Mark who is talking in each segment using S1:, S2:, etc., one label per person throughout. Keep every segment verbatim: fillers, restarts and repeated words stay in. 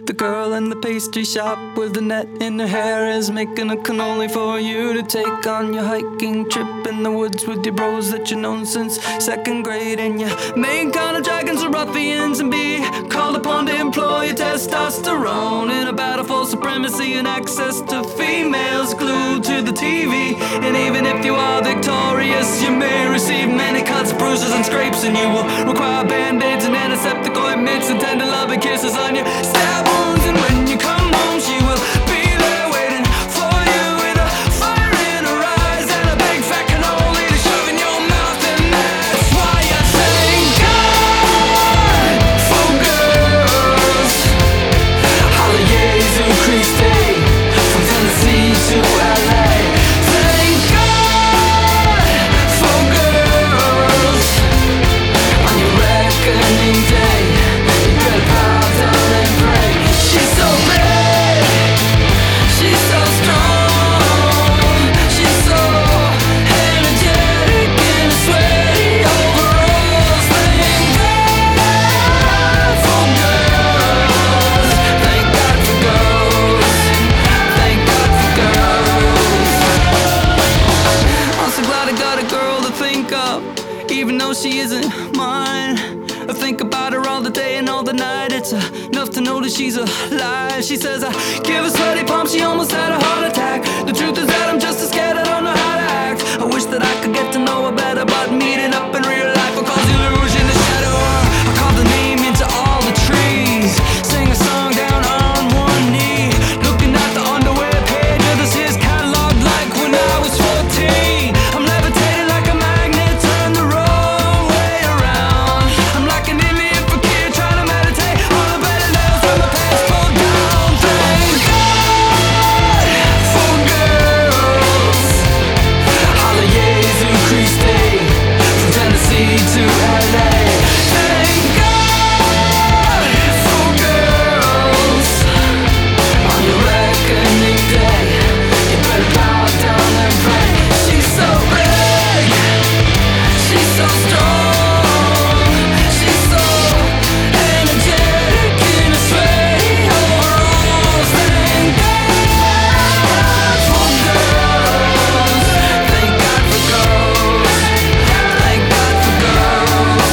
S1: The girl in the pastry shop with the net in her hair is making a cannoli for you to take on your hiking trip in the woods with your bros that you've known since second grade. And your main kind of dragons are ruffians and be called upon to employ your testosterone in a battle for supremacy and access to females glued to the T V. And even if you are victorious, you may receive many cuts, bruises and scrapes, and you will require band-aids and antiseptic ointments and tender loving kisses on your stab wounds. And when you come home, she will be there waiting for you with a fire in her eyes and a big fat cannoli to shove in your mouth. And that's why I thank God for girls. Holly Jesu Christi, from Tennessee to L A. Thank God for girls. On your reckoning day, you better bow down and pray. She's so big, she's so strong, she's so energetic in her sweaty overalls. Thank God for girls. Thank God for girls. Thank God for girls. I'm so glad I got a girl to think of, even though she isn't mine. I think about her all the day and all the night. It's enough to know that she's alive. She says I give her sweaty palms, she almost had a heart attack. The truth is that I'm just as scared, I don't know how to act. I wish that I could get to know her better, but meeting up in real life will cause illusion to shadow her. I call the name into all the trees, sing a song down on one knee, looking at the underwear page of this his catalog like when I was fourteen. I'm levitating like a magnet, turn the wrong way around. I'm like an Indian fakir trying to meditate on the better nails when my pants pulled down. Thank God for girls. Holly Jesu Christi, from Tennessee to L A. Thank God for girls. On your reckoning day, you better bow down and pray. She's so big, she's so strong, she's so energetic in her sweaty overalls. Thank God for girls. Thank God for girls. Thank God for girls.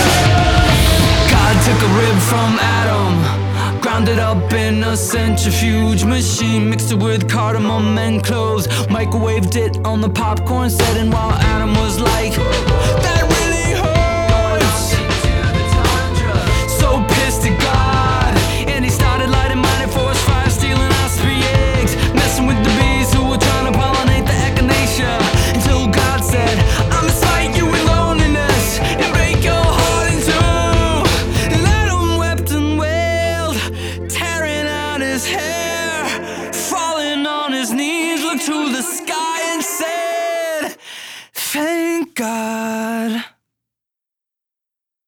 S1: God took a rib from Adam, ground it up in a centrifuge machine, mixed it with cardamom and cloves, microwaved it on the popcorn setting while Adam was like, that really hurts. So pissed at God, and he started lighting mighty forest fires, stealing osprey eggs, messing with the bees who were trying to pollinate the echinacea, until God said, I'ma smite you with loneliness and break your heart in two. And Adam wept and wailed, tearing out his hair, falling on his knees, looked to the sky and said, thank God.